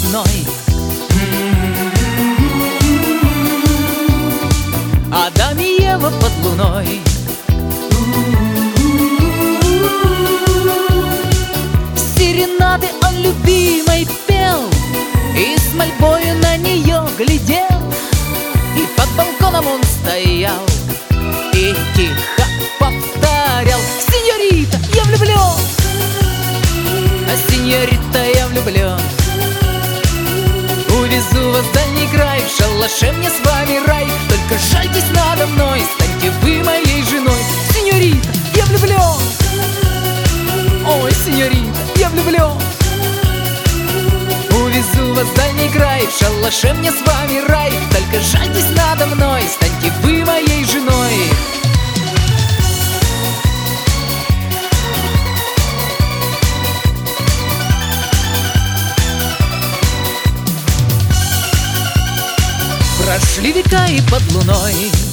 луной. Адам и Ева под луной. Серенады он любимой пел и с мольбою на нее глядел. И под балконом он стоял и тихо повторял: сеньорита, я влюблен, а сеньорита, я влюблен. Увезу вас в дальний край, в шалаше мне с вами рай. Только жальтесь надо мной, станьте вы моей женой. Сеньорита, я влюблен, ой, сеньорита, я влюблен. Увезу вас в дальний край, в шалаше мне с вами рай. Только жальтесь надо мной, станьте вы моей женой. Прошли века и под луной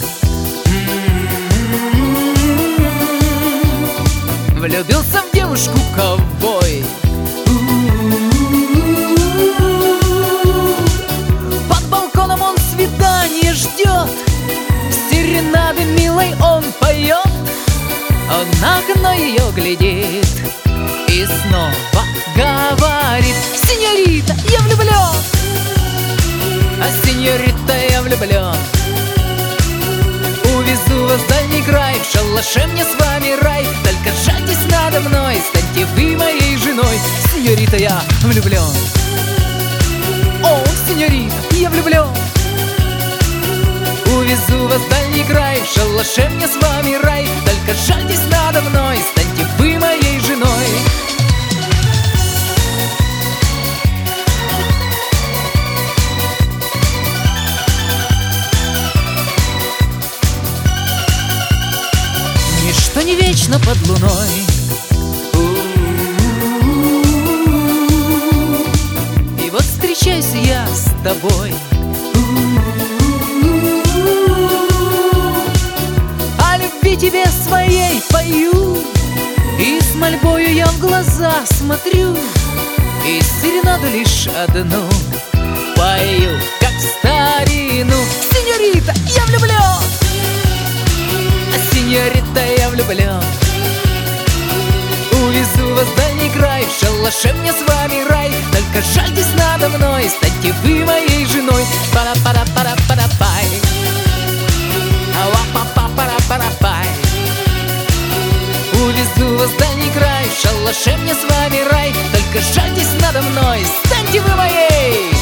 влюбился в девушку ковбой. Под балконом он свидание ждет, серенады милой он поет. Он на окно ее глядит и снова говорит: сеньорита, я влюблен, а сеньорита, я влюблен. Увезу вас в дальний край, в шалаше мне с вами рай. Только жальтесь надо мной, станьте вы моей женой. Сеньорита, я влюблен, о, сеньорита, я влюблен. Увезу вас в дальний край, в шалаше мне с вами рай. Только жальтесь надо мной, станьте вы моей женой. Ничто не вечно под луной. И вот встречаюсь я с тобой. О любви тебе своей пою, и с мольбою я в глаза смотрю, и серенаду лишь одну пою, как в старину. Сеньорита, я влюблен, а сеньорита, я влюблен. Увезу вас в дальний край, в шалаше мне с вами рай. Только жальтесь надо мной, станьте вы моей женой. Пара-пара-пара-пара-пай, ава-па-па-пара-пара-пай. Увезу вас в дальний край, в шалаше мне с вами рай. Только жальтесь надо мной, станьте вы моей